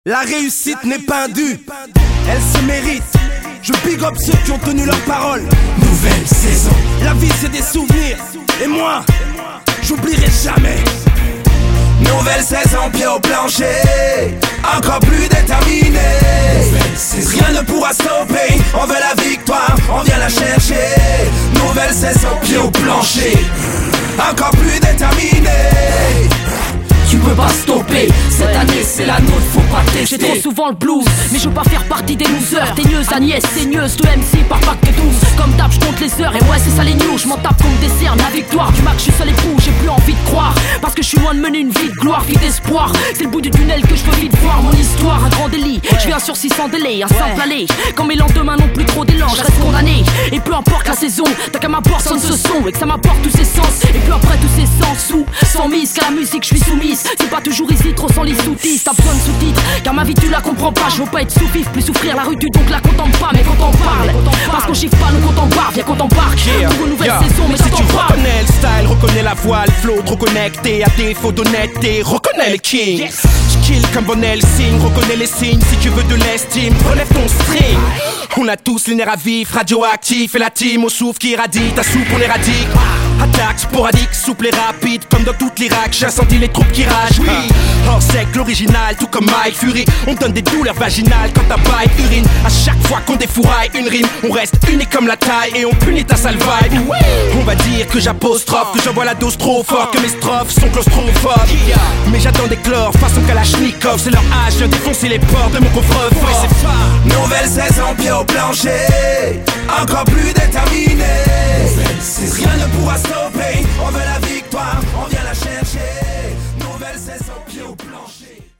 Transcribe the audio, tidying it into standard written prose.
La réussite n'est pas un dû, elle se mérite. Je big up ceux qui ont tenu leur parole. Nouvelle saison. La vie c'est des souvenirs, et moi, j'oublierai jamais. Nouvelle saison, pied au plancher, encore plus déterminé. Rien ne pourra stopper, on veut la victoire, on vient la chercher. Nouvelle saison, pied au plancher, encore plus déterminé. Tu peux pas stopper, cette année c'est la nôtre, faut pas tester. J'ai trop souvent le blues, mais je veux pas faire partie des losers. Teigneuse, Agnès, saigneuse, de MC par pack de 12. Comme d'hab, j'compte les heures, et ouais c'est ça les news. J'm'en tape comme des cernes, la victoire du Mac, j'suis seul époux. J'ai plus envie de croire, parce que j'suis loin de mener une vie de gloire, vie d'espoir. C'est le bout du tunnel que j'veux vite voir. Mon histoire, un grand délit, j'viens sur 600 délai, un simple aller. Quand mes lendemains n'ont plus trop d'élan, j'reste condamné. Et peu importe la saison, t'as qu'à m'apporter sonne ce son, et que ça m'apporte tous ses sens. Et peu après tous ces sens sous, sans mise, qu'à la musique j'suis soumise. C'est pas toujours ici, trop sans les sous-titres. T'as besoin de sous-titres, car ma vie tu la comprends pas. Je veux pas être sous-vif, plus souffrir la rue tu donc la contemple pas. Mais quand on parle, parce qu'on chiffre pas, nous quand on barre, viens quand on barque. Pour une nouvelle saison, mais si tu parle. reconnais le style, reconnais la voix, le flow, trop connecté à défaut d'honnêteté, reconnais les kings. Skill comme Von Helsing, reconnais les signes si tu veux de l'estime, relève ton string. On a tous les nerfs à vif, radioactifs, et la team au souffle qui irradie, ta soupe on éradique. Attaque sporadique, souple et rapide, comme dans toute l'Irak, j'ai senti les troupes qui ragent. Oui, hors sec, l'original, tout comme Mike Fury. On donne des douleurs vaginales quand ta baille urine. À chaque fois qu'on défouraille une rime, on reste unique comme la taille et on punit ta sale vibe. On va dire que j'apostrophe, que j'envoie la dose trop fort, que mes strophes sont claustrophobes. Mais j'attends des chlores, façon Kalachnikov, c'est leur âge, viens défoncer les portes de mon coffre-fort. Nouvelle saison, pied au plancher, encore plus déterminé. Rien ne pourra stopper, on veut la victoire, on vient la chercher. Nouvelle saison, pied au plancher.